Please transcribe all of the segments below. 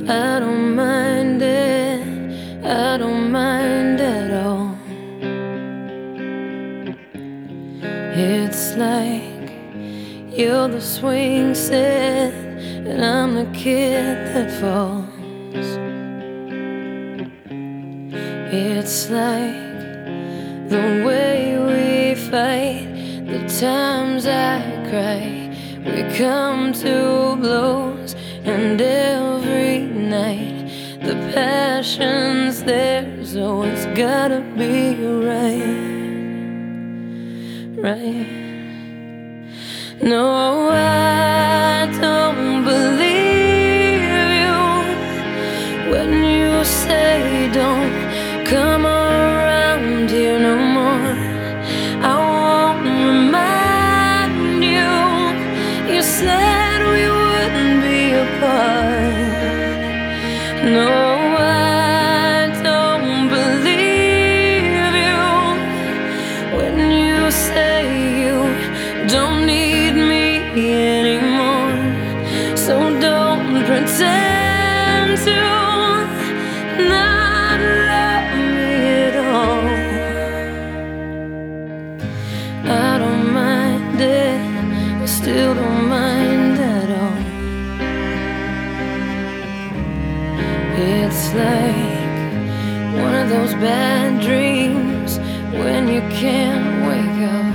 I don't mind it, I don't mind at all. It's like you're the swing set and I'm the kid that falls. It's like the way we fight, the times I cry. We come to blows, and every night the passion's there, so it's gotta be right. No, I don't believe you when you say don't come around here no more. I won't remind you, you said we wouldn't be apart. No, I don't believe you when you say you don't need me anymore. So don't pretend to not love me at all. I don't mind it, I still don't mind at all. It's like one of those bad dreams when you can't wake up.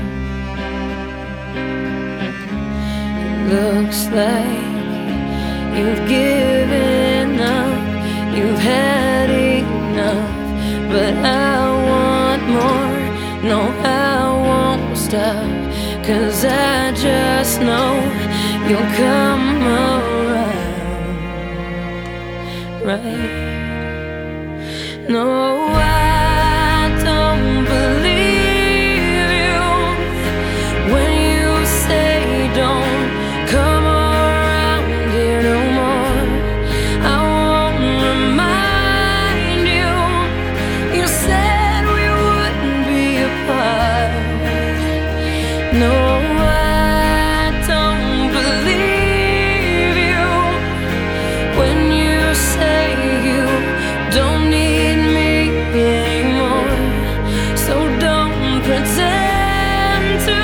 It looks like you've given up, you've had enough, but I want more. No, I won't stop, 'cause I just know you'll come around, right? No, I don't believe you when you say don't come around here no more. I won't remind you, you said we wouldn't be apart. No, I don't believe you when you say you don't need me anymore. So don't pretend to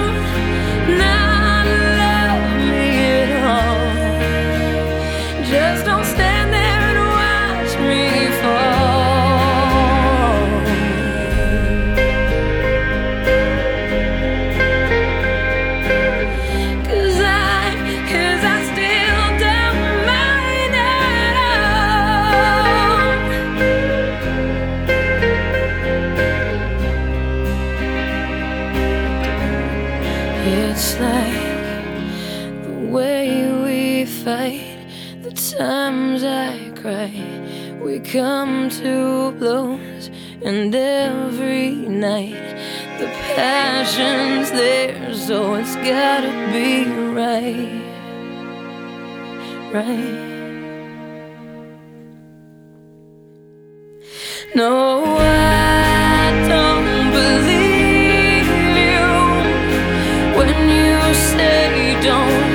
not love me at all. Just don't stand there and watch me fall. 'Cause I still don't mind at all. It's like the way we fight, the times I cry. We come to blows, and every night the passion's there, so it's gotta be right. No, I don't believe you when you say don't